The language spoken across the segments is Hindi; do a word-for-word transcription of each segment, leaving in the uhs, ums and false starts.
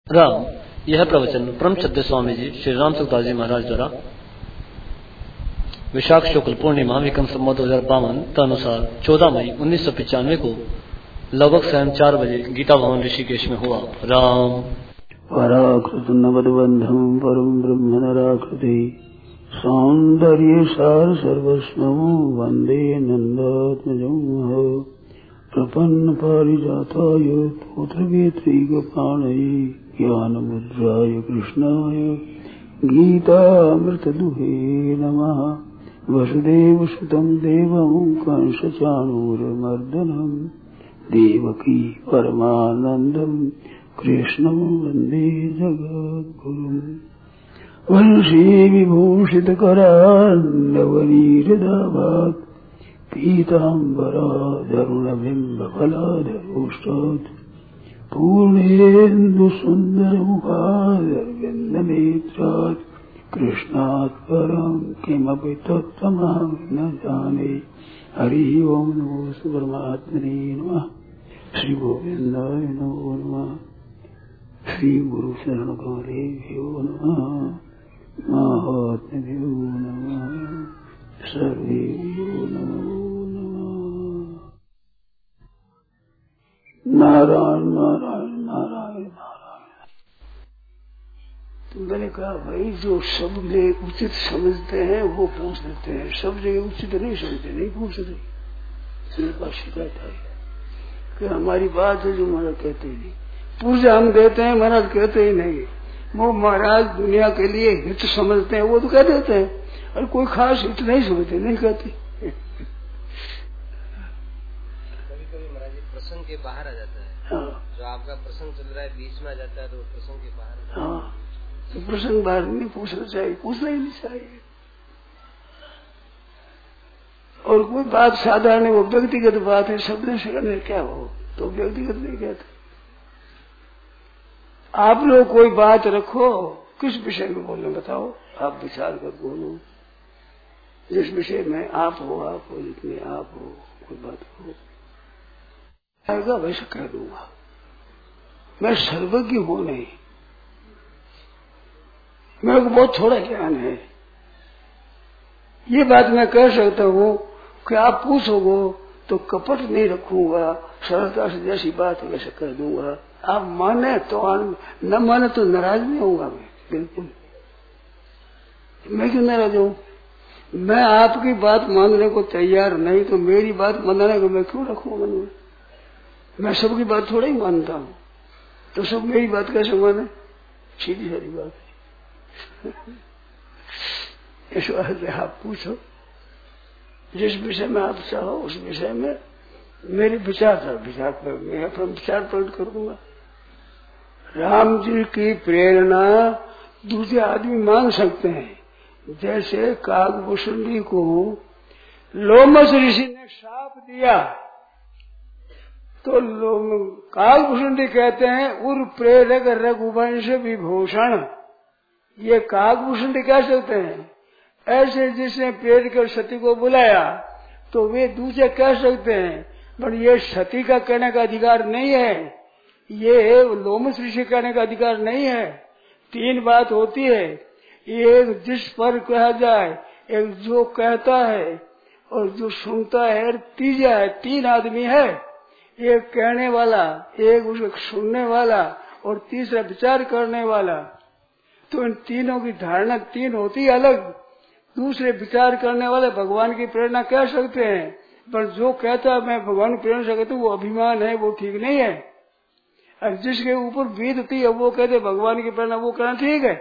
राम। यह प्रवचन परम श्रद्धेय स्वामी जी श्री राम सुखदास जी महाराज द्वारा विशाख शुक्ल पूर्णिमा विक्रम संवत दो हजार बावन अनुसार चौदह मई उन्नीस सौ पिचानवे को लगभग सायं चार बजे गीता भवन ऋषिकेश में हुआ। राम। पराकृत नवदबंधम परम ब्रह्म नराकृति सौंदर्य सार सर्वस्वं वंदे नंदात्मजं प्रपन्न पारिजाताय पुत्रवेत्रैकपाणये ज्ञानमुद्राय कृष्णाय गीतामृतदुहे नमः। वसुदेवसुतं देवं कंसचाणूरमर्दनं देवकी परमानन्दं कृष्णं वन्दे जगद्गुरुम्। वंशी विभूषितकरान्नवनीरदाभात् पीताम्बराधरुणबिम्बफलाधरोष्टात् पूर्णेन्दुसुन्दरमुखादरविन्दनेत्रात् कृष्णात् परं किमपि तत्त्वमहं न जाने। हरि ओं नमो परमात्मने नमः। श्री गोविन्दाय नमो नमः। श्री गुरु शरण कमलेभ्यो नमः। महात्म्यो नमः। सर्वेभ्यो नमो नमः। नारायण नारायण नारायण नारायण। तो मैंने कहा भाई जो सब में उचित समझते हैं वो पूछ लेते हैं, सब जगह उचित नहीं समझते, नहीं पूछते। मेरे पास शिकायत आई कि हमारी बात है जो महाराज कहते ही नहीं, पूजा हम देते हैं महाराज कहते ही नहीं। वो महाराज दुनिया के लिए हित समझते हैं वो तो कह देते हैं, और कोई खास हित नहीं समझते, नहीं कहते। कभी कभी महाराज प्रसंग के बाहर आ जाता है। हाँ। जो आपका प्रसंग चल रहा है बीच में आ जाता है तो प्रसंग के बाहर। हाँ, तो प्रसंग बाहर नहीं पूछना चाहिए, पूछना ही नहीं चाहिए। और कोई बात साधारण है, वो व्यक्तिगत बात है, शब्द से करने क्या हो तो व्यक्तिगत नहीं कहते। आप लोग कोई बात रखो, किस विषय में बोलना बताओ, आप विचार कर बोलो। जिस विषय में आप हो, आप हो, जितने आप हो, कोई बात हो आएगा वैसे कह दूंगा। मैं सर्वज्ञ हूं नहीं, मेरे को बहुत थोड़ा ज्ञान है। ये बात मैं कह सकता हूँ कि आप पूछोगे तो कपट नहीं रखूंगा, सरलता से जैसी बात है वैसे कह दूंगा। आप माने तो न माने तो नाराज नहीं होऊंगा मैं, बिल्कुल। मैं क्यों नाराज हूँ? मैं आपकी बात मानने को तैयार नहीं तो मेरी बात मानने को मैं क्यों रखूँ मन में? मैं सबकी बात थोड़ा ही मानता हूँ, तो सब मेरी बात कैसे माने? सीधी सारी बात है। इस वास्ते आप पूछो, जिस विषय में आप चाहो उस विषय में मेरे विचार था, विचार पर मैं अपना विचार प्रकट कर दूंगा। राम जी की प्रेरणा दूसरे आदमी मांग सकते हैं। जैसे काकभूषुंडी को लोमस ऋषि ने शाप दिया तो काकभूषुंडी कहते हैं उर प्रेरक रघुवंश विभूषण। ये काकभूषुंडी कह सकते हैं। ऐसे जिसने प्रेरित कर सती को बुलाया तो वे दूसरे कह सकते हैं, पर ये सती का कहने का अधिकार नहीं है, ये लोमस ऋषि कहने का अधिकार नहीं है। तीन बात होती है, एक जिस पर कहा जाए, एक जो कहता है और जो सुनता है, और तीसरा है, तीन आदमी है, एक कहने वाला, एक उसको सुनने वाला और तीसरा विचार करने वाला। तो इन तीनों की धारणा तीन होती है अलग। दूसरे विचार करने वाले भगवान की प्रेरणा कह सकते हैं, पर जो कहता है मैं भगवान की प्रेरणा से कहता हूँ वो अभिमान है, वो ठीक नहीं है। और जिसके ऊपर बीतती है वो कहते भगवान की प्रेरणा, वो कहना ठीक है।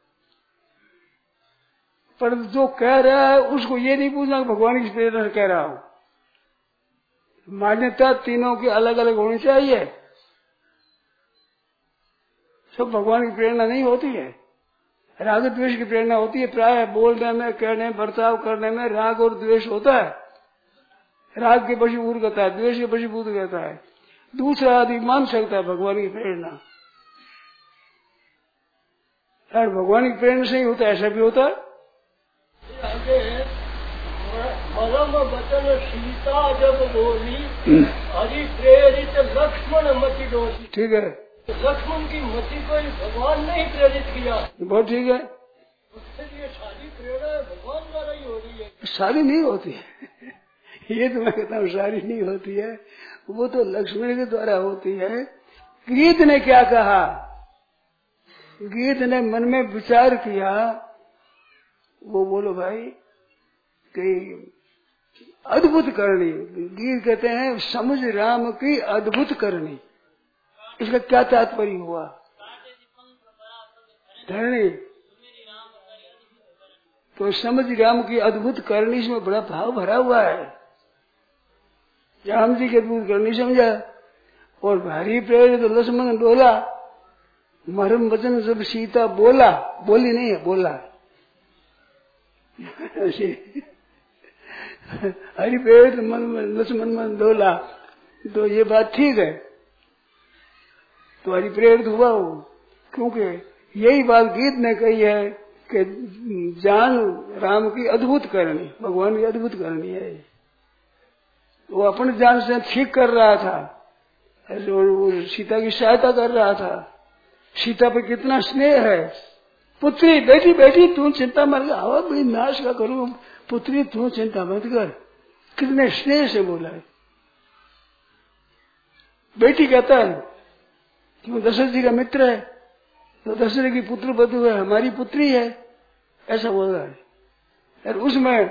पर जो कह रहा है उसको ये नहीं पूछना कि भगवान की प्रेरणा से कह रहा हूं। मान्यता तीनों की अलग अलग होनी चाहिए। सब भगवान की प्रेरणा नहीं होती है। राग द्वेष की प्रेरणा होती है। प्राय बोलने में, कहने, बर्ताव करने में राग और द्वेष होता है। राग के वशीभूत करता है, द्वेष के वशीभूत करता है। दूसरा आदमी मान सकता है भगवान की प्रेरणा, और भगवान की प्रेरणा से ही होता है, ऐसा भी होता है। मरम वचन सीता जब बोली, हरि प्रेरित लक्ष्मण मति डोली। ठीक है, लक्ष्मण की मति को भगवान ने ही प्रेरित किया। बहुत ठीक है, उसके लिए सारी प्रेरणा भगवान द्वारा ही हो रही है। सारी नहीं होती है ये तो मैं कहता हूँ सारी नहीं होती है, वो तो लक्ष्मण के द्वारा होती है। गीत ने क्या कहा, गीत ने मन में विचार किया, वो बोलो भाई कि अद्भुत करनी, गीत कहते हैं समझ राम की अद्भुत करनी। इसका क्या तात्पर्य हुआ, धरणी तो समझ राम की अद्भुत करनी, इसमें बड़ा भाव भरा हुआ है। राम जी की अद्भुत करनी समझा, और भारी प्रेरित तो लक्ष्मण डोला, मरम वचन जब सीता बोला, बोली नहीं है बोला हरि प्रेरित मन लक्ष्मण मन डोला, तो ये बात ठीक है, तो हरि प्रेरित हुआ हो, क्योंकि यही बात गीत ने कही है कि जान राम की अद्भुत करनी, भगवान की अद्भुत करनी है। वो अपने जान से ठीक कर रहा था, वो सीता की सहायता कर रहा था। सीता पे कितना स्नेह है, पुत्री बेटी बेटी तू चिंता मत कर, हवा बड़ी नाश का करूं, पुत्री तू चिंता मत कर, कितने स्नेह से बोला है। बेटी कहता है कि दशरथ जी का मित्र है, तो दशरथ की पुत्र बधू है, हमारी पुत्री है, ऐसा बोल रहा है। और उसमें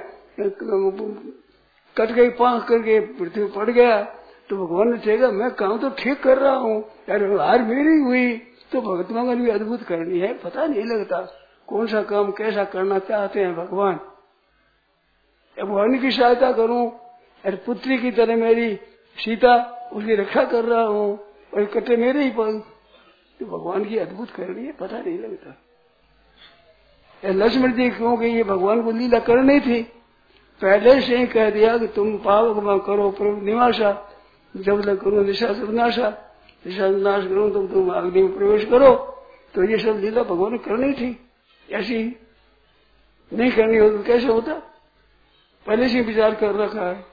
कट गई पांख करके पृथ्वी पड़ गया, तो भगवान ने कहेगा मैं काम तो ठीक कर रहा हूँ, अरे हार मेरी हुई, तो भगवान का भी अद्भुत करनी है, पता नहीं लगता कौन सा काम कैसा करना चाहते हैं भगवान। भगवान की सहायता करूं, अरे पुत्री की तरह मेरी सीता उसकी रक्षा कर रहा हूँ, और कटे मेरे ही पर, तो भगवान की अद्भुत करनी है, पता नहीं लगता। लक्ष्मण जी क्योंकि ये भगवान को लीला करनी थी, पहले से ही कह दिया कि तुम पावक करो प्रभु निवासा, जब तक करो निशा विनाशा, निशा विनाश करो तब तुम अग्नि में प्रवेश करो। तो ये सब लीला भगवान ने करनी थी, ऐसी नहीं करनी हो तो कैसे होता, पहले से विचार कर रखा है।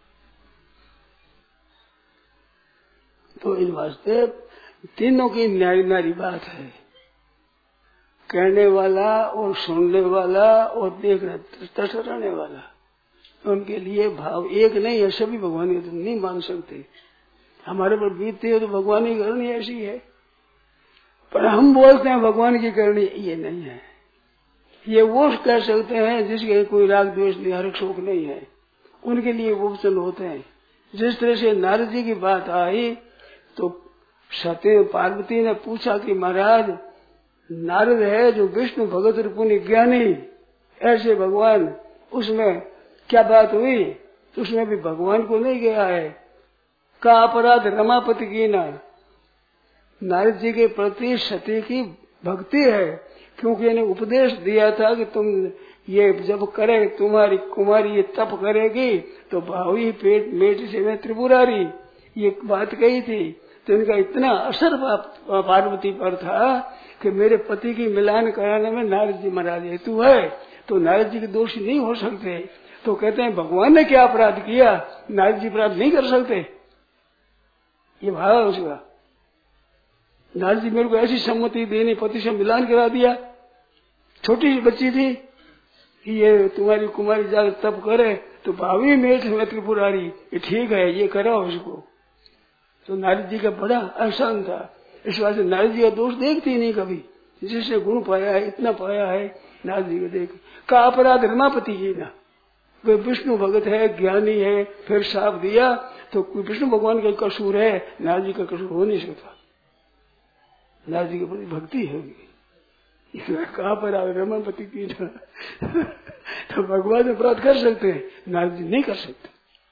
तो इन वास्ते तीनों की न्यारी नारी बात है, कहने वाला और सुनने वाला और देखने तटने वाला, उनके लिए भाव एक नहीं है। सभी भगवान की तो नहीं मान सकते, हमारे पर बीतती है तो भगवान की करनी ऐसी है, पर हम बोलते हैं भगवान की करनी, ये नहीं है। ये वो कह सकते हैं जिसके कोई राग द्वेष निहारक शोक नहीं है, उनके लिए वो वचन होते हैं। जिस तरह से नारद जी की बात आई तो सत्य पार्वती ने पूछा कि महाराज नारद है जो विष्णु भगत रूपुनि ज्ञानी, ऐसे भगवान, उसमें क्या बात हुई, तो उसमें भी भगवान को नहीं गया है। का अपराध रमापति की ना, नारद जी के प्रति सती की भक्ति है, क्योंकि इन्हें उपदेश दिया था कि तुम ये जब करे तुम्हारी कुमारी ये तप करेगी तो भावी पेट मेट से में त्रिपुरारी, ये बात कही थी। तो इनका इतना असर पार्वती पर था कि मेरे पति की मिलान कराने में नारद जी महाराज हेतु है, तो नारद जी के दोष नहीं हो सकते। तो कहते हैं भगवान ने क्या अपराध किया, नारद जी अपराध नहीं कर सकते, ये भाव है उसका। नारद जी मेरे को ऐसी सम्मति देनी, पति से मिलान करा दिया, छोटी सी बच्ची थी कि ये तुम्हारी कुमारी जाकर तप करे तो भावी मेट में त्रिपुरारी, ये ठीक है, ये कराओ उसको। तो नारद जी का बड़ा एहसान था, इस वजह से नारद जी का दोष देखती नहीं कभी, जिसने गुण पाया है इतना पाया है नारद जी को देख। का अपराध रमापति जी ना, वे विष्णु भगत है, ज्ञानी है, फिर साफ दिया तो विष्णु भगवान का कसूर है, नारद जी का कसूर हो नहीं सकता। नारद जी के प्रति भक्ति है, कहा पर रमापति की तो भगवान अपराध कर सकते हैं, नारद जी नहीं कर सकते।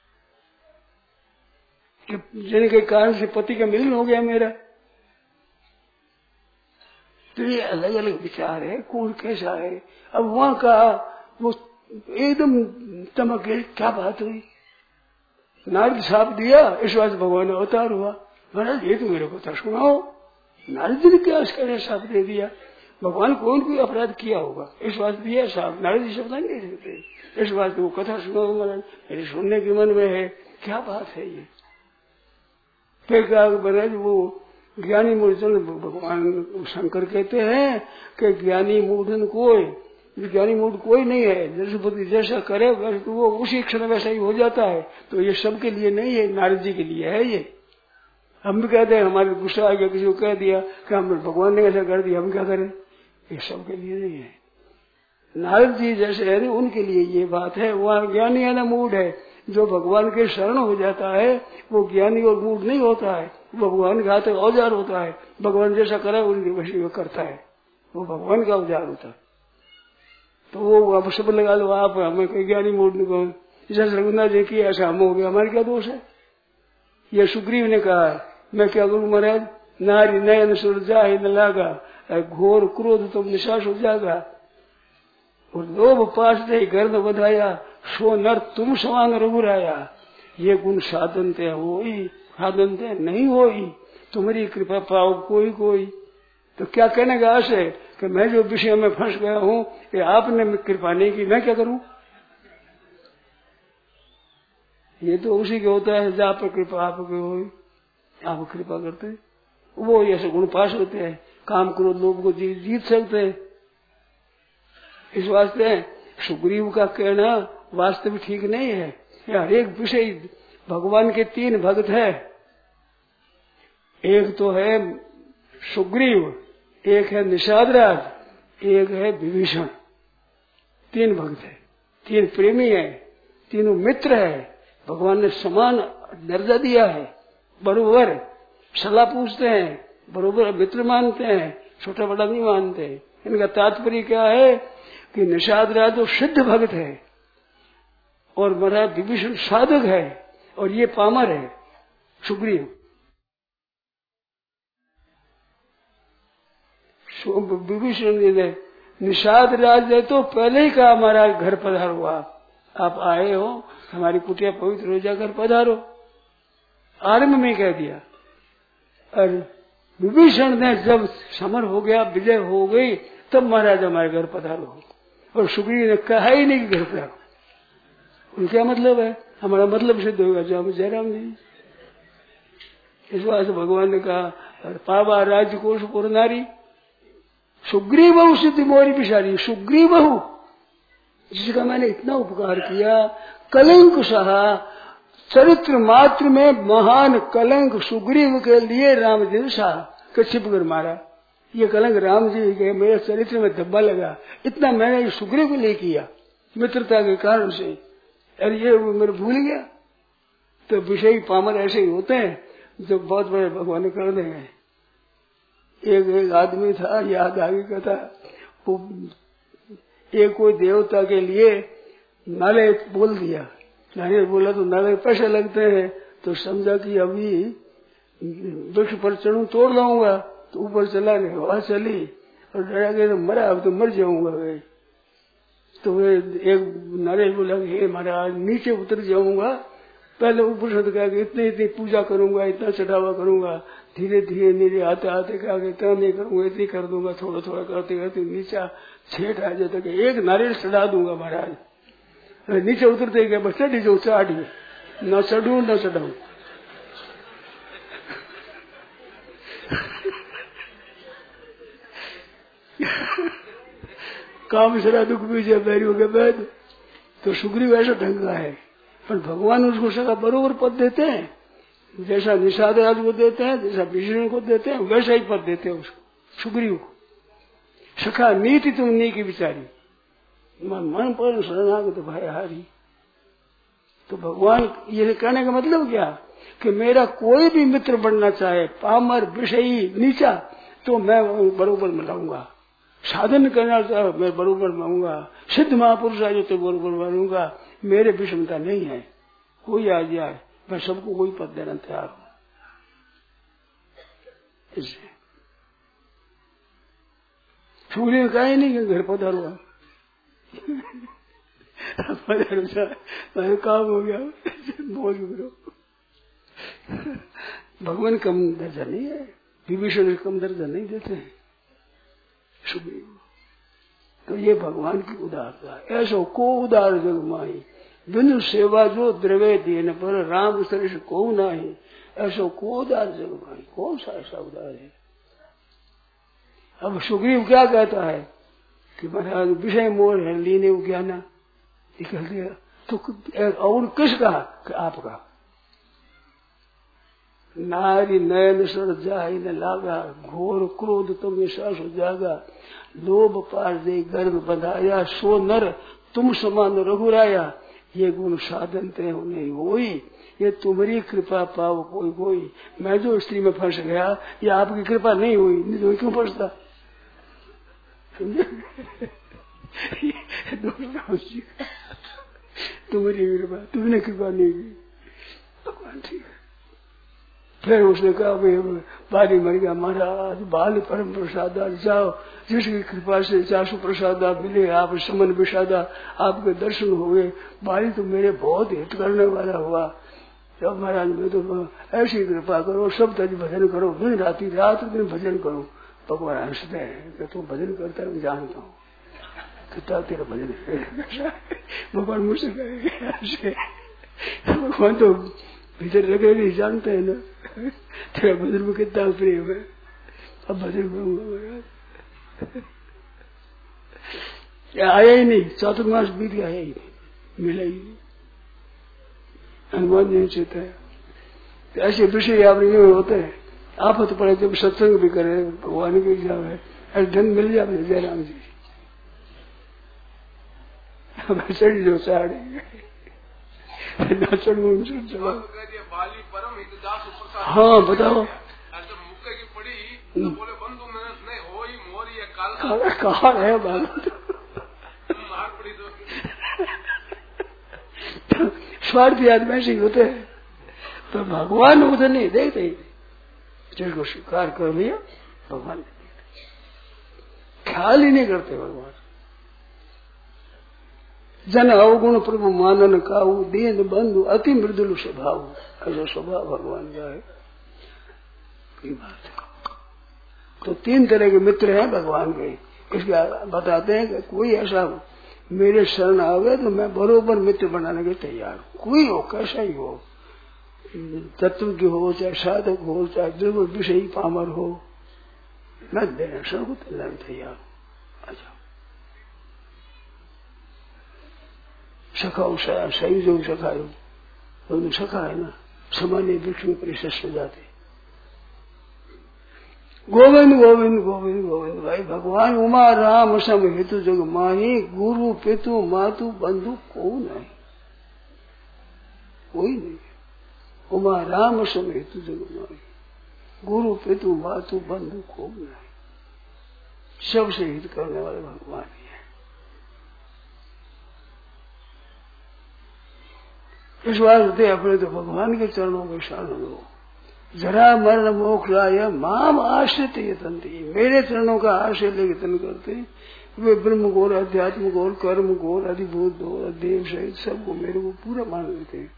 जिनके कारण से पति का मिलन हो गया मेरा, तो ये अलग अलग विचार है, कौन कैसा है। अब वहां का वो एकदम चमक गए, क्या बात हुई, नारद साफ दिया, इस बात भगवान अवतार हुआ। महाराज ये तो मेरे को था सुनाओ, नारद जी ने क्या इसका साफ दे दिया, भगवान कौन कोई अपराध किया होगा, इस बात दिया साफ, नारद जी शब्द नहीं दे सकते। इस बात को कथा सुनाओ महाराज, मेरे सुनने के मन में है, क्या बात है ये। फिर क्या महाराज वो ज्ञानी मूढ़ भगवान शंकर कहते हैं कि ज्ञानी मूढ़ कोई, ज्ञानी मूढ़ कोई नहीं है। जैसे जैसा करे वैसे तो वो उसी क्षण वैसा ही हो जाता है। तो ये सबके लिए नहीं है, नारद जी के लिए है। ये हम भी कहते हैं, हमारे गुस्सा आ गया, किसी को कह दिया कि हम भगवान ने ऐसा कर दिया, हम क्या करें? ये सबके लिए नहीं है। नारद जी जैसे है ना, उनके लिए ये बात है। वहाँ ज्ञानी है ना मूढ़ है, जो भगवान के शरण हो जाता है वो ज्ञानी और मूढ़ नहीं होता है, वो भगवान का हाथ औजार होता है। भगवान जैसा करे उनके वशी वो करता है, वो भगवान का औजार होता है। तो वो आप सब लगा लो, आप हमें कोई ज्ञानी मूढ़ नहीं कहो, जैसे रघुनाथ जी की ऐसा हम हो गया, हमारे क्या दोष है? ये सुग्रीव ने कहा, मैं क्या करूं महाराज, नारी नयन सुरजा ही न लागा, घोर क्रोध तुम निशास हो जाएगा, और लोभ पास दे घर न बधाया, सो नर तुम समान रघुराया। ये गुण साधन ते होई, साधन ते नहीं होई, तुम्हारी कृपा पाओ कोई कोई। तो क्या कहने का आश है कि मैं जो विषय में फंस गया हूँ, ये आपने कृपा नहीं की, मैं क्या करूं? ये तो उसी के होता है, जहाँ पर कृपा आपके हो, आप कृपा करते, वो ऐसे गुण पास होते हैं, काम क्रोध लोभ को जी, जीत सकते हैं। इस वास्ते सुग्रीव का कहना वास्तव ठीक नहीं है। हर एक विषय भगवान के तीन भक्त है, एक तो है सुग्रीव, एक है निषादराज, एक है विभीषण। तीन भक्त है, तीन प्रेमी है, तीनों मित्र है। भगवान ने समान दर्जा दिया है, बरोबर सलाह पूछते हैं, बरोबर मित्र मानते हैं, छोटा बड़ा नहीं मानते। इनका तात्पर्य क्या है कि निषादराज तो सिद्ध भक्त है और महाराज विभीषण साधक है, और ये पामर है सुग्रीव। विभीषण ने निषादराज ने तो पहले ही कहा, महाराज घर पधारो, आप आप आए हो, हमारी कुटिया पवित्र हो जा, घर पधारो, आरंभ में कह दिया। और विभीषण ने जब समर हो गया, विजय हो गई, तब महाराज हमारे घर पधारो, और सुग्रीव ने कहा ही नहीं कि घर पधारो। उनका मतलब है, हमारा मतलब सिद्ध होगा जो जयराम जी। इस बात से भगवान ने कहा, पावा राज्य कोश पुर नारी, सुग्रीव बहु सिद्धि मोरी पिशारी। सुग्रीव बहु, जिसका मैंने इतना उपकार किया, कलंक सहा, चरित्र मात्र में महान कलंक सुग्रीव के लिए राम जी ने सहा, छिप कर मारा। ये कलंक राम जी के मेरे चरित्र में धब्बा लगा, इतना मैंने सुग्रीव को ले किया मित्रता के कारण से। अरे ये मेरे भूल गया। तो विषय पामर ऐसे ही होते हैं जो बहुत बड़े भगवान कर देंगे। एक एक आदमी था, याद आगे का था, वो एक कोई देवता के लिए नाले बोल दिया, नाले बोला तो नाले पैसे लगते हैं, तो समझा कि अभी वृक्ष पर चढ़ू तोड़ लाऊंगा, तो ऊपर चला गया, हवा चली और डरा गया, तो मरा, अब तो मर जाऊंगा वे। तो वे एक नारे बोला कि हे महाराज नीचे उतर जाऊंगा, पहले ऊपर से कहा कि इतनी इतनी पूजा करूंगा, इतना चढ़ावा करूंगा, धीरे धीरे नीचे आते आते कहा कि इतना नहीं करूंगा, इतनी कर दूंगा, थोड़ा थोड़ा करते करते नीचा छेट आ जाता कि एक नारियल चढ़ा दूंगा महाराज। नीचे उतरते गए, बस चढ़ी जाऊ, चाढ़ी न चढ़ू न चढ़ाऊ। काम सरा दुख बीजे बैरियों के बैद। तो सुग्रीव ऐसा ढंग का है, पर भगवान उसको सका बरोबर पद देते हैं, जैसा निषाद राज को देते हैं, जैसा विष्णु को देते हैं, वैसा ही पद देते हैं उसको, सुग्रीव को। सखा नीति तुम नी की बिचारी, मन मन पर शरणागत तो भाई हारी। तो भगवान ये कहने का मतलब क्या कि मेरा कोई भी मित्र बनना चाहे, पामर विषयी नीचा, तो मैं बरोबर मिलाऊंगा। साधन करना चाहे मैं बरोबर मानूंगा, सिद्ध महापुरुष आ जाए तो बरोबर मानूंगा। मेरे विषमता नहीं है, कोई आ जाए मैं सबको कोई पद देना तैयार हूं। इससे सूर्य कहा ही नहीं कि घर पधारो, पधारो काम हो गया, बोझ करो। भगवान कम दर्जा नहीं है, विभीषण कम दर्जा नहीं देते हैं सुग्रीव। तो ये भगवान की उदारता, ऐसो को उदार जग माही, बिनु सेवा जो द्रव्य देन पर राम सरिष को नहीं, ऐसा को उदार जग भाई, कौन सा ऐसा उदार है। अब सुग्रीव क्या कहता है कि महाराज विषय मोर है लीने ज्ञाना निकल दिया, तो और किसका कि आपका। नारी नयन सर जाहि न लागा, घोर क्रोध तुम्हें सास जागा, लोभ पार दे गर्भ बंधाया, सो नर तुम समान रघुराया, ये गुण साधन ते नहीं होई, ये तुम्हारी कृपा पाव कोई कोई। मैं जो स्त्री में फंस गया ये आपकी कृपा नहीं हुई, नहीं तो क्यों फंसता। तुम्हारी कृपा, तुमने कृपा नहीं की, भगवान ठीक है। फिर उसने कहा बाली मर गया महाराज, बाल परम प्रसादा जाओ, जिसकी कृपा से चाशु प्रसादा मिले, आप समन विषादा, आपके दर्शन हुए। बाली तो मेरे बहुत हित करने वाला हुआ। जब महाराज में तो ऐसी कृपा करो, सब तज भजन करो, दिन राति रात दिन भजन करो। भगवान हंसते हैं कि तू भजन करता है, मैं जानता हूँ कितना तेरा भजन है। भगवान मुझसे कहेंगे, भगवान तो भीतर लगे नहीं जानते है ना, तेरा भजन में कितना प्रेम है। अब भजन करूंगा आया ही नहीं, चातुर्मास बीत गया, आया ही नहीं, मिला ही नहीं, हनुमान जी चेता है। तो ऐसे विषय आप होते हैं, आफत पड़े जब सत्संग भी करे, भगवान की इच्छा है, ऐसे धन मिल जाए जयराम जी। चढ़ी जो साड़ी हाँ बताओ, कहा है बात स्वार्थी आदमी ऐसे ही होते हैं, तो भगवान उधर नहीं देखते ही, जिसको स्वीकार कर लिया भगवान ख्याल ही नहीं करते। भगवान जन अवगुण प्रभु मानन काऊ, दीन बंधु अति मृदुल स्वभाव, ऐसा स्वभाव भगवान का है। की बात है। तो तीन तरह के मित्र हैं भगवान के, इसके बताते हैं कि कोई ऐसा मेरे शरण आवे तो मैं बरोबर मित्र बनाने के तैयार हूँ, कोई हो कैसा ही हो, तत्व की हो चाहे साधक हो चाहे बिल्कुल विषयी पामर हो, मैं देना शरण को तैयार हूँ। अच्छा सखाऊ सही जो सखायो, दोनों सखा है ना, सामान्य वृक्ष में परिशस्त हो जाते। गोविंद गोविंद गोविंद गोविंद भाई, भगवान उमा राम सम हेतु जग माही, गुरु पितु मातु बंधु को नहीं, कोई नहीं। उमा राम सम हेतु जग माही, गुरु पितु मातु बंधु को नहीं, सबसे हित करने वाले भगवान ही है। इस वास्ते अपने तो भगवान के चरणों में शरण लो। जरा मरण मोक्षाय माम आश्रित यतन्ति, मेरे चरणों का आश्रय लेके यत्न करते, वे ब्रह्म गोर अध्यात्म गोर कर्म गोर अधिभूत गोर देव सहित सबको मेरे को पूरा मान लेते हैं।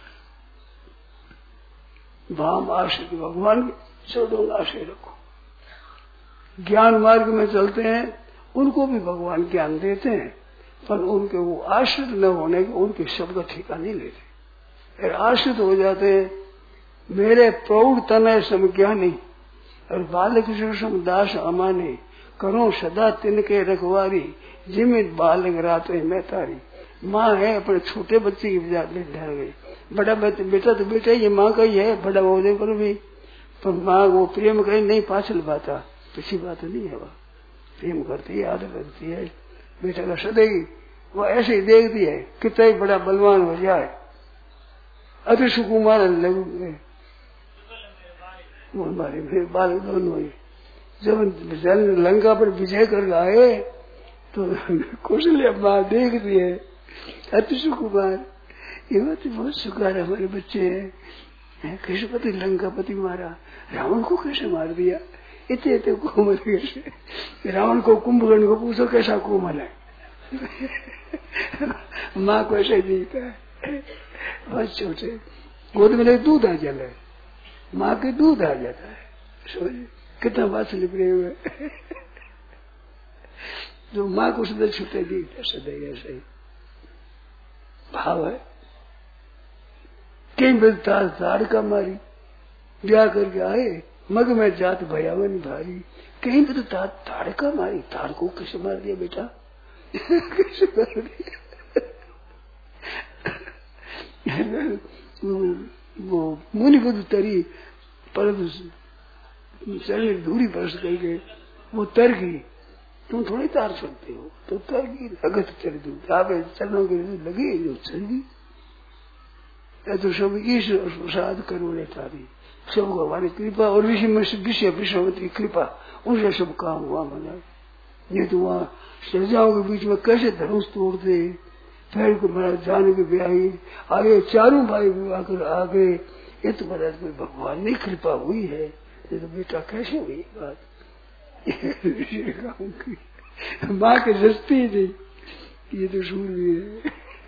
भाम आश्रित, भगवान के चरणों का आश्रय रखो। ज्ञान मार्ग में चलते हैं, उनको भी भगवान ज्ञान देते हैं, पर उनके वो आश्रित न होने के उनके शब्द का ठिकाना नहीं लेते। फिर आश्रित हो जाते हैं, मेरे प्रौढ़ तनय समज्ञानी और बालक सम दास अमाने, करो सदा तिनके रखवारी, जिमित बालक राते मैं तारी। माँ है अपने छोटे बच्चे की बजा ले डर गई, बड़ा बेटा तो बेटा ये माँ का ही है, बड़ा होने पर भी, पर माँ वो प्रेम करे नहीं पाछल बाता, पिछली बात नहीं है, वह प्रेम करती है, आदर करती है, बेटा का सदैगी वो ऐसे ही देखती है, कितना ही बड़ा बलवान हो जाए, अति सुकुमार लगे हमारे फिर बाल दोनों ही। जब लंका पर विजय कर आए तो कौशल्या माँ देख रही है, अति सुकुमार, ये बात बहुत सुखार है, हमारे बच्चे हैं, कृष्णपति लंकापति मारा, रावण को कैसे मार दिया, इतने इतने कोमल कैसे। रावण को कुंभकर्ण को पूछो कैसा कोमल है, माँ को ऐसे जीता है, बहुत छोटे गोद में दूध आ जाता है, माँ के दूध आ जाता है, सोचिए कितना बात लिपड़े हुए। जो माँ को सदा छूटे दी सदैव ऐसे ही भाव है। कई बजे तार ताड़ का मारी ब्याह करके आए, मग में जात भयावन भारी। कहीं पे तो तार ताड़ का मारी, ताड़ को कैसे मार दिया बेटा? कैसे मार दिया? वो मुनि बुद्ध तरी पर चलने दूरी बरस गई गए, वो तर गई। तुम थोड़ी तार सकते हो, तो तर गई लगत चल दू आप चलने के लगी जो चल गई। तो सब ईश्वर प्रसाद करोड़े तारी, सब भगवान की कृपा और ऋषि ऋषि विश्ववती की कृपा, उनसे सब काम हुआ मना। ये तो वहाँ सजाओं के बीच में कैसे धनुष तोड़ते, पैर को मारा जाने के ब्याही आगे, चारों भाई आकर आ गए। ये तो महाराज में भगवान ने कृपा हुई है। ये तो बेटा कैसे हुई बात? माँ के जस्ती नहीं, ये तो सूर्य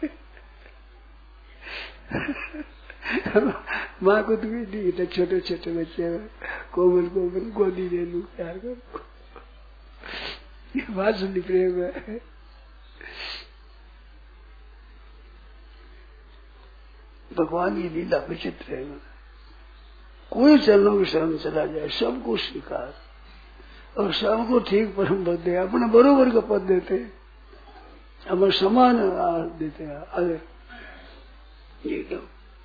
है। माँ को तो भी नहीं था, छोटे छोटे बच्चे कोमल कोमल गोदी ले लू प्यार करो, ये बात सुननी प्रेम है। भगवान की लीला विचित्र है। कोई चरणों की शरण चला जाए, सबको स्वीकार और सबको ठीक परम पद दे, अपने बरोबर का पद देते, अपने समान देते। अरे ये तो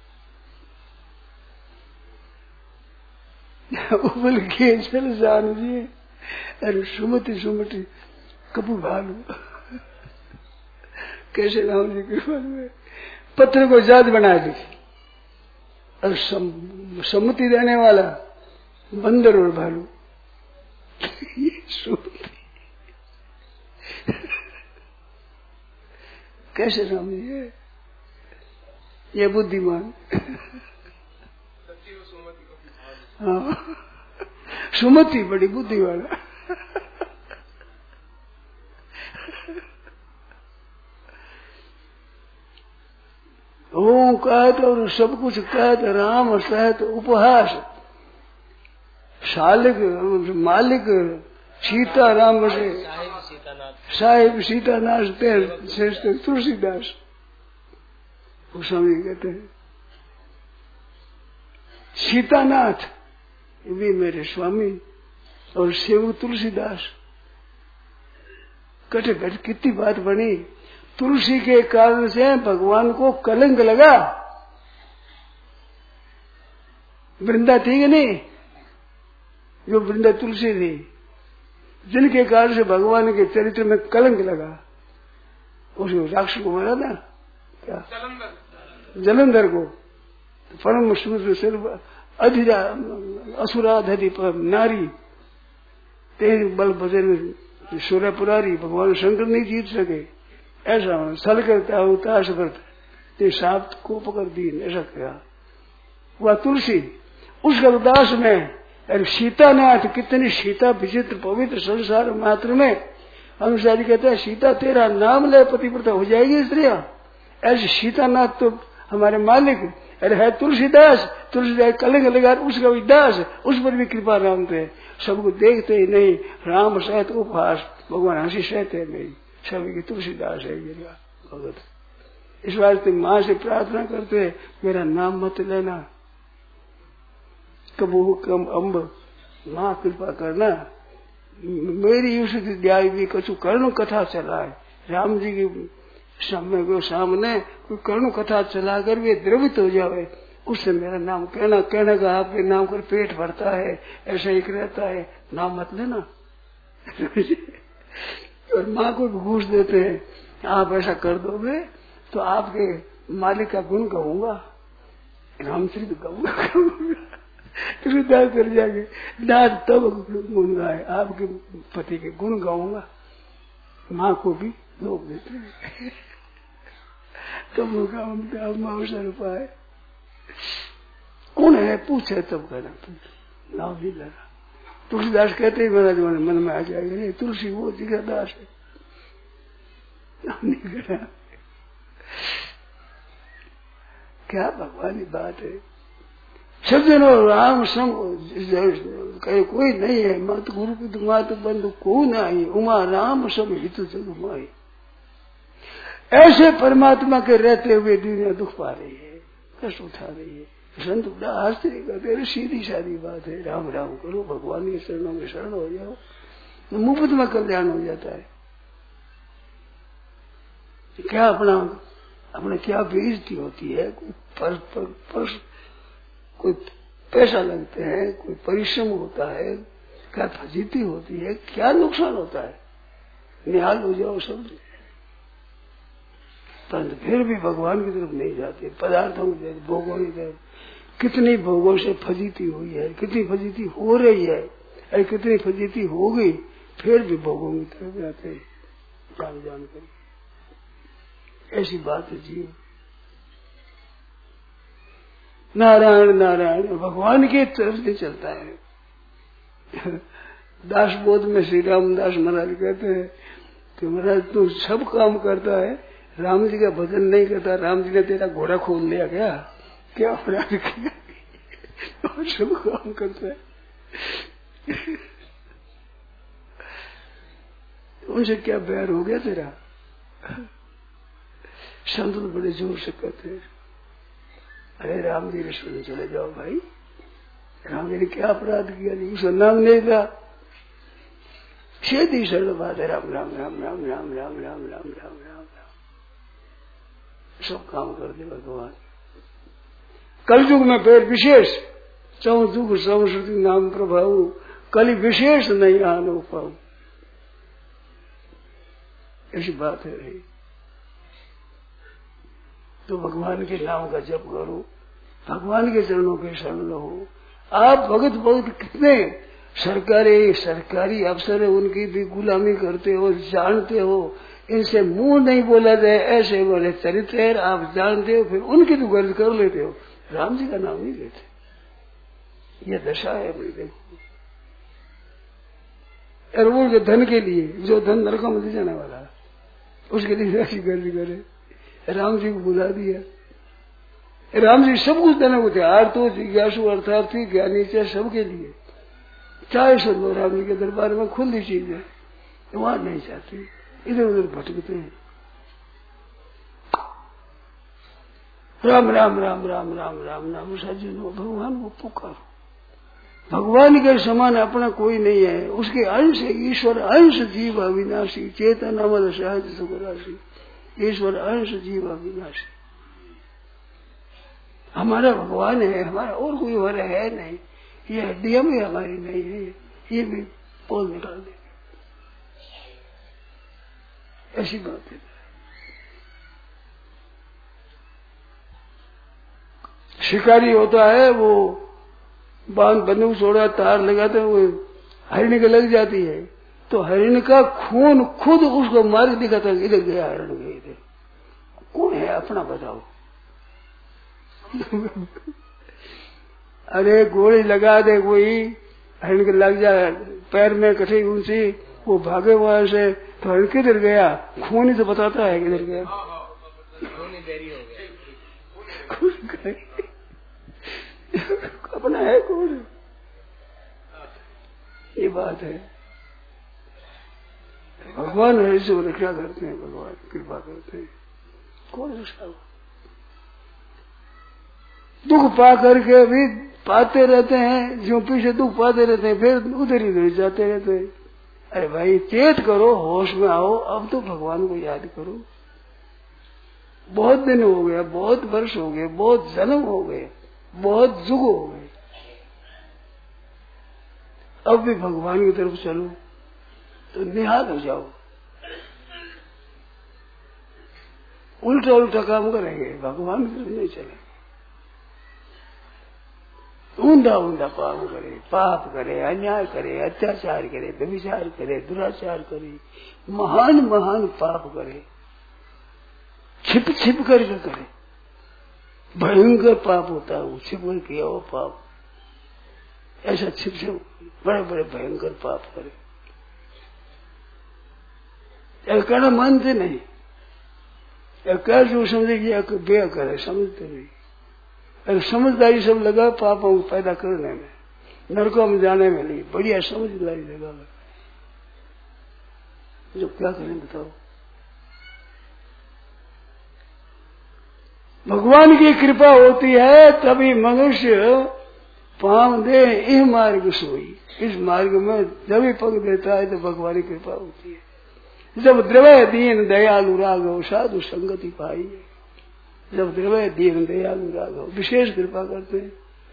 उबल के चल जान जी, अरे सुमति सुमति कपू भालू कैसे राम जी के मन में पत्थर को जात बना दी और सम्मति देने वाला बंदर और भालू। ये सुमति कैसे राम जी है, ये बुद्धिमान। हाँ, सुमति बड़ी बुद्धि वाला। ओम कहत और सब कुछ कहत, राम सहत उपहास, शालिक मालिक सीता राम बसे, साहिब सीतानाथ श्रेष्ठ तुलसीदास। वो स्वामी कहते हैं सीतानाथ भी मेरे स्वामी और शिव तुलसीदास। कटे घट कितनी बात बनी। तुलसी के कारण से भगवान को कलंक लगा। वृंदा थी कि नहीं, जो वृंदा तुलसी थी, जिनके कारण से भगवान के चरित्र में कलंक लगा। उसको राक्षस को मारा ना, क्या जलंधर को, परम सुंदर अधिरा असुराधि पर नारी तेज बल भजन सूर्य पुरारी, भगवान शंकर नहीं जीत सके। ऐसा सल करता उतास करते साप को पकड़ दी, ऐसा कहा। वह तुलसी उस गलदास में, अरे सीतानाथ कितनी सीता विचित्र पवित्र संसार मात्र में। अनुसारी कहते हैं सीता तेरा नाम ले पतिव्रता हो जाएगी स्त्रियां। ऐसे सीतानाथ तो हमारे मालिक, अरे है तुलसीदास, तुलसीदास कलंक लगा उसका भी दास, उस पर भी कृपा राम पे। सबको देखते ही नहीं, राम सहत उपहास, भगवान हंसी सहते नहीं, सभी की तुलसीदास है ये भगत। इस वास्ते माँ से प्रार्थना करते, मेरा नाम मत लेना, कबू कम अम्ब, माँ कृपा करना। मेरी उस दयाई भी कछु कर्ण कथा चलाए, राम जी की समय को सामने कोई कर्ण कथा चलाकर वे द्रवित हो जावे, उससे मेरा नाम कहना, कहने का आपके नाम कर पेट भरता है, ऐसा एक रहता है, नाम मत लेना। और माँ को घूस देते हैं, आप ऐसा कर दोगे तो आपके मालिक का गुण कहूंगा, रामचरित कहूंगा, दास कर जाएंगे दास तब गुण गाए, आपके पति के गुण गाऊंगा। माँ को भी लोग देते हैं, तब उनका उनका अवसर पाए। कौन है पूछे तब कहना, नाम नहीं लगा। तुलसीदास कहते ही मेरा जमाने मन में आ जाएगा, नहीं तुलसी वो दिखा दास है, नाम नहीं करा। क्या भगवान की बात है। सज्जनों राम सम कहे कोई नहीं है, मत गुरु की मात बंधु को नहीं, उमा राम सम हित जग माई। ऐसे परमात्मा के रहते हुए दुनिया दुख पा रही है, कष्ट उठा रही है। संत बड़ा आश्चर्य करते हैं, सीधी सादी बात है, राम राम करो, भगवान के चरणों में शरण हो जाओ, मुफ्त में कल्याण हो जाता है। क्या अपना अपने क्या बेइज्जती होती है, कोई पर, पर, पर, कोई पैसा लगते हैं, कोई परिश्रम होता है, क्या फजीती होती है, क्या नुकसान होता है, निहाल हो जाओ सब। परंतु फिर भी भगवान की तरफ नहीं जाते, पदार्थों की तरफ, भोगों की तरफ। कितनी भोगों से फजीती हुई है, कितनी फजीती हो रही है, और कितनी फजीती हो गई, फिर भी भोगों की तरफ जाते हैं जान जान कर। ऐसी बात है जीव। नारायण नारायण भगवान की तरफ से चलता है। दास बोध में श्री रामदास महाराज कहते हैं कि महाराज तू सब काम करता है, राम जी का भजन नहीं करता, राम जी ने तेरा घोड़ा खोल लिया क्या? क्या महाराज और सब काम करता है। उनसे क्या बैर हो गया तेरा? संत तो बड़े जोर से कहते हैं, अरे राम जी के शरण चले जाओ भाई, राम जी ने क्या अपराध किया? नहीं उसका नाम नहीं था, सीधी सरल बात है, राम राम राम राम राम राम राम राम राम राम राम सब काम कर दे भगवान। कलयुग में फिर विशेष चौ दुख संस्कृति नाम प्रभाव, कली विशेष नहीं आनो पाऊ, ऐसी बात है रही। तो भगवान के नाम का जप करो, भगवान के चरणों के शरण रहो। आप भगत भगत कितने सरकारी सरकारी अफसर है, उनकी भी गुलामी करते हो, जानते हो, इनसे मुंह नहीं बोला जाए, ऐसे बोले चरित्र है, आप जानते हो, फिर उनकी तो गर्ज कर लेते हो, राम जी का नाम नहीं लेते। ये दशा है भाई। देखो अरबों के धन के लिए, जो धन नरकों में जाने वाला है, उसके लिए ऐसी गर्ज करे, राम जी को बुला दिया। राम जी सब कुछ देने को थे, आर्तो जिज्ञासु अर्थार्थी ज्ञानी चाहे सबके लिए, चाहे सब लोग राम जी के दरबार में खुली चीज है, वहां नहीं चाहते, इधर उधर भटकते हैं। राम राम राम राम राम राम राम सज्जनों, भगवान को पुकारो। भगवान के समान अपना कोई नहीं है, उसके अंश ईश्वर अंश जीव अविनाशी, चेतन अमर सहज सुख राशि, ईश्वर अंश जीव अविनाशी। हमारा भगवान है, हमारा और कोई हमारा है नहीं, ये हड्डियां भी हमारी नहीं है, ये भी पोल निकाल दे, ऐसी बात है। शिकारी होता है, वो बांध बंदूक छोड़ा, तार लगाते, वो हरिण के लग जाती है, तो हरिण का खून खुद उसको मार दिखाता, इधर गया हरिण गया इधर। कौन है अपना बताओ? अरे गोली लगा दे कोई, हरिण के लग जाए पैर में कठी ऊंची, वो भागे वहां से, तो हरिण किधर गया? खून ही तो बताता है किधर गया। देरी हो गया। अपना है कौन? ये बात है। भगवान है जो रक्षा करते हैं, भगवान कृपा करते हैं, कौन रक्षा? दुख पा करके भी पाते रहते हैं, जो पीछे दुख पाते रहते हैं, फिर उधर ही उधर जाते रहते हैं। अरे भाई चेत करो, होश में आओ, अब तो भगवान को याद करो। बहुत दिन हो गया, बहुत वर्ष हो गए, बहुत जन्म हो गए, बहुत जुग हो गए, अब भी भगवान की तरफ चलो तो निहाल हो जाओ। उल्टा उल्टा काम करेंगे, भगवान की तरफ नहीं चलेंगे। ऊंधा ऊंधा काम करे, पाप करे, अन्याय करे, अत्याचार करे, व्यभिचार करे, दुराचार करे, महान महान पाप करे, छिप छिप करके करे, भयंकर पाप होता है वो, छिप कर किया वो पाप, ऐसा छिप छिप बड़े बड़े भयंकर पाप करे। ऐसा कहना मानते नहीं, कह जो समझे कि बेया करे, समझते नहीं। अरे समझदारी सब लगा पापों को पैदा करने में, नरकों में जाने में नहीं, बढ़िया समझदारी लगा। जो क्या करें बताओ? भगवान की कृपा होती है तभी मनुष्य पांव दे इस मार्ग सोई। इस मार्ग में जब भी पग देता है तो भगवान की कृपा होती है। जब द्रवय दीन दयालु राघव साधु संगति पाई, जब द्रवय दीन दयालु राघव विशेष कृपा करते हैं,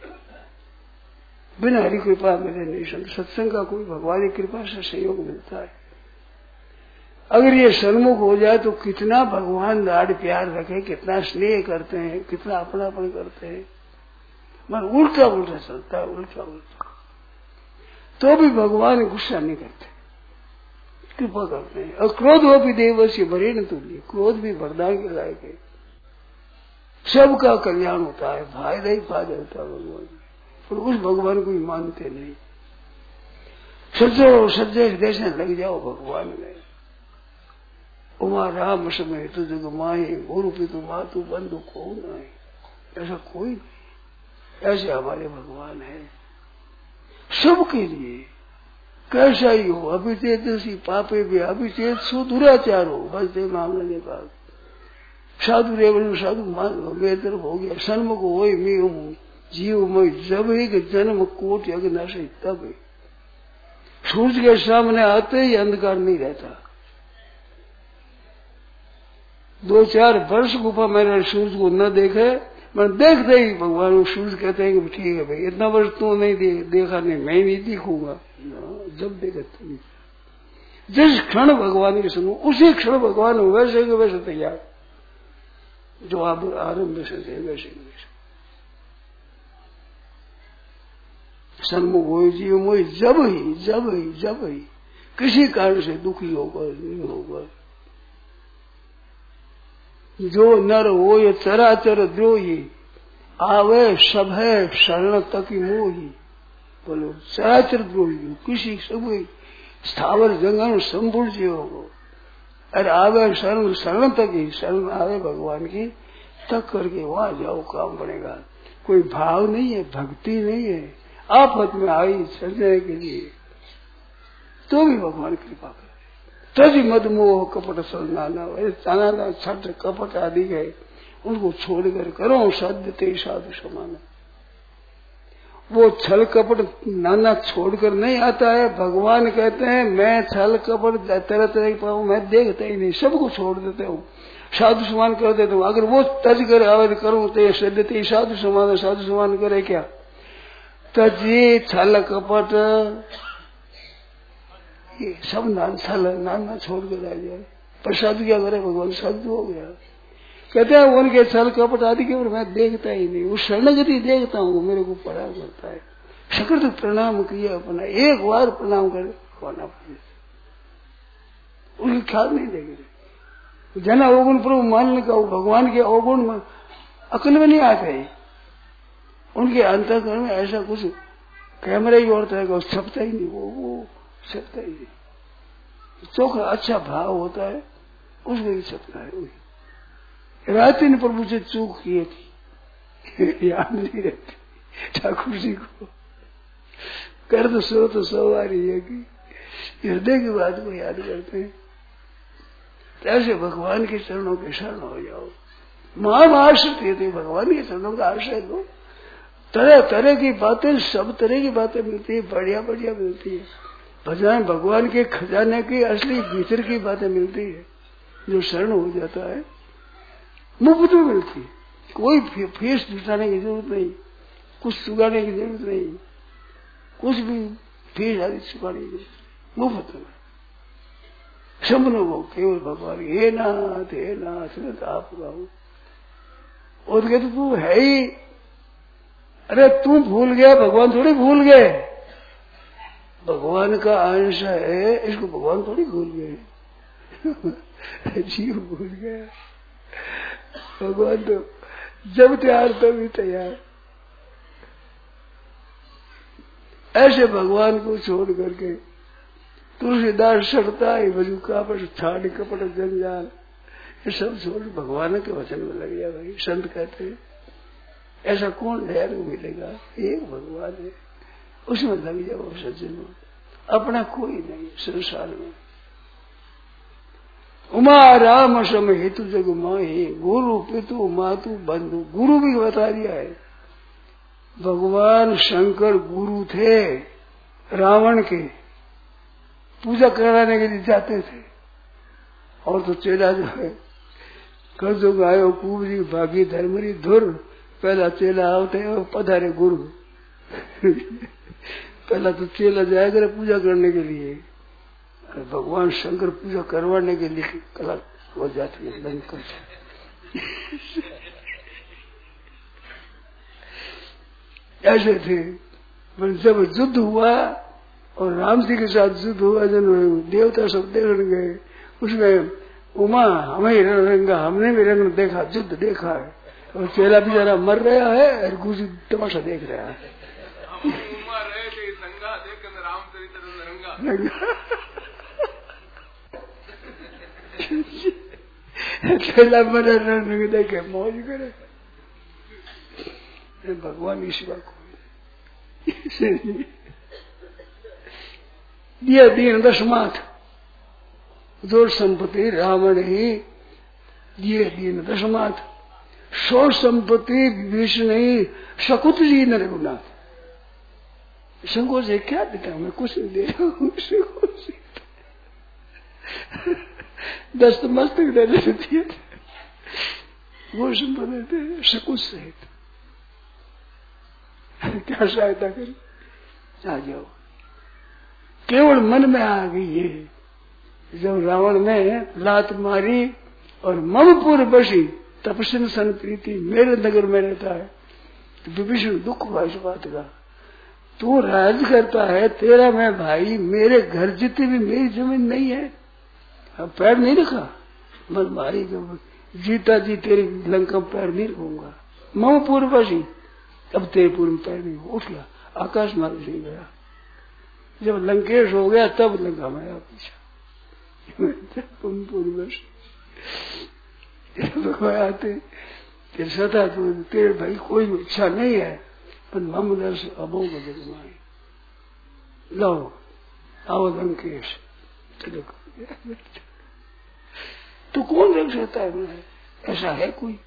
बिना हरि कृपा मिले नहीं। संत सत्संग का कोई भगवान की कृपा से सहयोग मिलता है। अगर ये सन्मुख हो जाए तो कितना भगवान लाड प्यार रखे, कितना स्नेह करते हैं, कितना अपनापन करते हैं, मन उल्टा उल्टा चलता है, उल्टा उल्टा। तो भी भगवान गुस्सा नहीं करते, कृपा करते हैं। और क्रोध हो भी देवस्य भरे न तुल्य, क्रोध भी वरदान के लायक है। सबका कल्याण होता है, फायदा ही फायदा होता है भगवान, पर उस भगवान को ही मानते नहीं। सज्जो सज्जे हृदय से लग जाओ भगवान में। उमा राम समय तुझ माए गुरु पितु मातु बंधु को नहीं, ऐसा कोई नहीं। ऐसे हमारे भगवान है सबके लिए। कैसा ही हो, अभिचेत पापे भी अभिचेत सु दुराचार हो, बस ये मामले के बाद साधु रेवण साधु मान लो, बेहतर हो गया। सन्मुख हो मैं हूँ जीव मैं, जब ही जन्म कोट यज्ञ से तब है। सूरज के सामने आते ही अंधकार नहीं रहता। दो चार वर्ष गुफा मैंने सूरज को न देखे, मैं देखते ही भगवान सूरज कहते हैं कि ठीक है भाई, इतना वर्ष तो नहीं दे, देखा नहीं, मैं नहीं दिखूंगा। जब देखे तुम जिस क्षण भगवान के सुनो उसी क्षण भगवान वैसे के वैसे तैयार, जो आप आरंभ से थे वैसे के वैसे। सन्मुख हो जीव मोई, जब ही जब ही जब ही किसी कारण से दुखी होकर नहीं होगा। जो नर हो ये चराचर द्रोही, आवे सब है शरण तक मोही। बोलो चराचर द्रोही किसी सब स्थावर जंगल संपूर्ण जीव हो, अरे आवे शरण शरण तक ही, शरण आवे भगवान की तक करके वहां जाओ, काम बनेगा। कोई भाव नहीं है, भक्ति नहीं है, आफत में आई चलने के लिए तो भी भगवान कृपा करे। तज मद मोह कपट सलनाना, चाना छठ कपट आदि गए उनको छोड़कर करो सद्य ते साधु समान। वो छल कपट नाना छोड़कर नहीं आता है। भगवान कहते हैं मैं छल कपट तरह तरह के पाऊं, मैं देखता ही नहीं, सबको छोड़ देते हूँ, साधु समान कर देता हूँ। अगर वो तज कर आवेद करूं तो सद्य ते साधु समान, साधु समान करे क्या? तजी छल कपट ये सब नान छल नाना छोड़ कर आ जाए, पर साधु क्या करे? भगवान साधु हो गया। कहते हैं उनके छल कपट आदि के ऊपर मैं देखता ही नहीं, वो शरणगति देखता हूँ, मेरे को पड़ा करता है। सकृत तो प्रणाम किया अपना, एक बार प्रणाम कर खोना पड़े, उनके ख्याल नहीं देंगे। जना अवगुण प्रभु मानने का, भगवान के अवगुण में अकल में नहीं आते। उनके अंतःकरण में ऐसा कुछ कैमरा ही और तरह का छपता ही नहीं, वो वो छपता ही नहीं। चौक अच्छा भाव होता है उसमें भी छपता है। वही रात्रि ने प्रभु से चूक की थी, याद नहीं रहती ठाकुर जी को। कर तो सो तो सो आ रही है कि हृदय की बात को याद करते हैं। ऐसे भगवान के चरणों के शरण हो जाओ। महान आश्रित थे, भगवान के चरणों का आश्रय लो। तरह तरह की बातें, सब तरह की बातें मिलती है, बढ़िया बढ़िया मिलती है। भजन भगवान के खजाने की असली भीतर की बातें मिलती है। जो शरण हो जाता है मुफ्त में मिलती है, कोई फीस जुटाने की जरूरत नहीं, कुछ चुकाने की जरूरत नहीं, कुछ भी फीस आदि चुकाने की जरूरत, मुफ्त में सबनो वो केवल भगवान हे नाथ हे नाथ ने तो आप गाओ। और कहते तू है ही, अरे तू भूल गया, भगवान थोड़ी भूल गए। भगवान का अंश है, इसको भगवान थोड़ी भूल गए। जीव भूल गया, भगवान तो जब तैयार तभी तैयार। ऐसे भगवान को छोड़ करके तुलसीदास सड़ता है बजू कापट छाड़ कपट जंजाल, ये सब छोड़ भगवान के वचन में लग गया। भाई संत कहते हैं ऐसा कौन ढेर मिलेगा, एक भगवान है, उसमें लग जाओ सज्जन में। अपना कोई नहीं संसार में। उमा राम सम हेतु जग माही, गुरु पितु मातु बंधु। गुरु भी बता दिया है, भगवान शंकर गुरु थे रावण के, पूजा कराने के लिए जाते थे। और तो चेला जो है कर जो गायो कुबरी भागी धर्मरी धुर, पहला चेला आवते और पधारे गुरु। पहला तो चेला जाया करे पूजा करने के लिए, भगवान शंकर पूजा करवाने के लिए कला हो जाती है लंकर। ऐसे थे। पर जब युद्ध हुआ और राम जी के साथ युद्ध हुआ, जब देवता सब देखने गए, उसमें उमा हमें रंगा, हमने भी रंग देखा, युद्ध देखा है। और चेला बेचारा मर रहा है और गुरु तमाशा देख रहा है। चेला मर रंग देखे मौज करे, भगवान ईश्वर को दिया दीन दशमाथ जोर संपत्ति रावण ही दिए दीन दशमाथ, सौ संपत्ति विष्णु नहीं शकुत जी न रघुनाथ। शंको से क्या देता हूं मैं, कुछ नहीं दे रहा हूं। दस्त मस्तक दे देती है वो संपत्ति थे शकुत सहित। क्या सहायता करी, आ जाओ। केवल मन में आ गई ये। जब रावण ने लात मारी और ममपुर बसी तपस्या सन प्रीति, मेरे नगर में रहता है, तो विभीषण दुख हुआ इस बात का। तू राज करता है, तेरा मैं भाई, मेरे घर जितनी भी मेरी जमीन नहीं है, अब पैर नहीं रखा। मन भाई जीता जी तेरी लंका में पैर नहीं रखूंगा। ममपुर बसी, अब तेरे पूर्व में पैर नहीं। उठ गया, आकाश मार्ग से गया। जब लंकेश हो गया तब लंका में आया पीछा। आते तेरे सता तो तेरे भाई कोई इच्छा नहीं है, पर मम दर्श अबो को जगमाए, लो आओ लंकेश। तो कौन रख सकता है मुझे, ऐसा है कोई?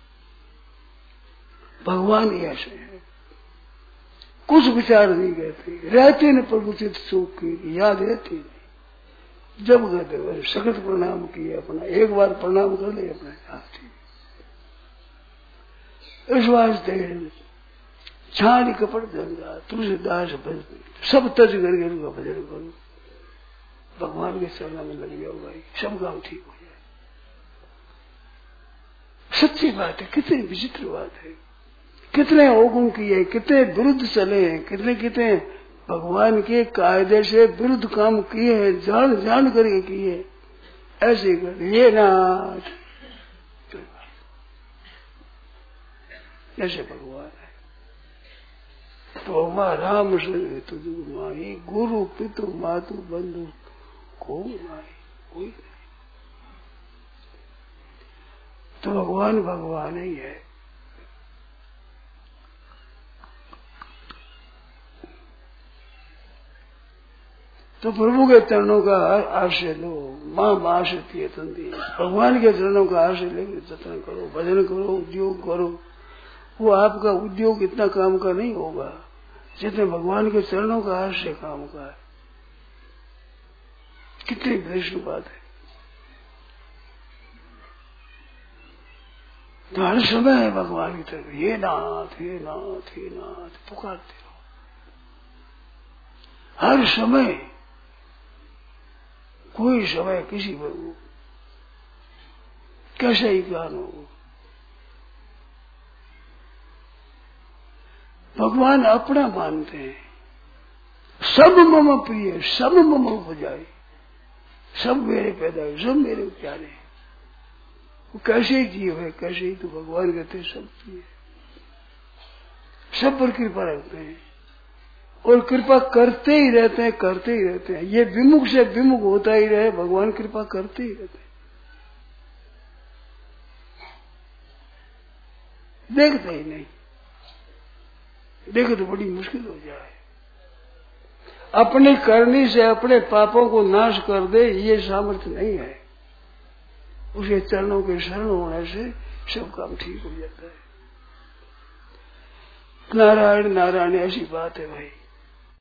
भगवान ही ऐसे है, कुछ विचार नहीं कहते, रहते न प्रभु चित सुख की याद रहती नहीं। जब कहते वैसे सखत प्रणाम किए, अपना एक बार प्रणाम कर ले अपने हाथ। इस वास्ते छाड़ी कपड़ गंगा तुलसीदास भजन, सब तज करके उनका भजन करो, भगवान के चरणों में लग जाओ भाई, सब काम ठीक हो जाए। सच्ची बात है, कितनी विचित्र बात है। कितने अवगुण किए, कितने विरुद्ध चले हैं, कितने कितने भगवान के कायदे से विरुद्ध काम किए हैं, जान जान करके किए। ऐसे कर ये नाथ, ऐसे भगवान है। तो माँ राम से तुझ माही, गुरु पितु मातु बंधु को माही, कोई नहीं। तो भगवान भगवान ही है। तो प्रभु के चरणों का आश्रय लो, माँ आश्रय है तंदी। भगवान के चरणों का आश्रय लेकर जतन करो, भजन करो, उद्योग करो। वो आपका उद्योग इतना काम का नहीं होगा जितने भगवान के चरणों का आश्रय काम का है। कितनी वैष्णव बात है। तो हर समय है भगवान की तरफ, हे नाथ हे नाथ हे नाथ पुकारते रहो हर समय। कोई समय किसी पर कैसे ही ज्ञान हो, भगवान अपना मानते हैं। सब मम प्रिय, सब मम उपजाए, सब मेरे पैदा है, सब मेरे प्यारे हैं। वो कैसे ही जीव है, कैसे ही तो भगवान कहते हैं सब प्रिय, सब पर कृपा रखते हैं और कृपा करते ही रहते हैं, करते ही रहते हैं। ये विमुख से विमुख होता ही रहे, भगवान कृपा करते ही रहते हैं। देखते ही नहीं, देखे तो बड़ी मुश्किल हो जाए। अपनी करनी से अपने पापों को नाश कर दे, ये सामर्थ्य नहीं है। उसके चरणों के शरण होने से सब काम ठीक हो जाता है। नारायण नारायण ऐसी बात है भाई।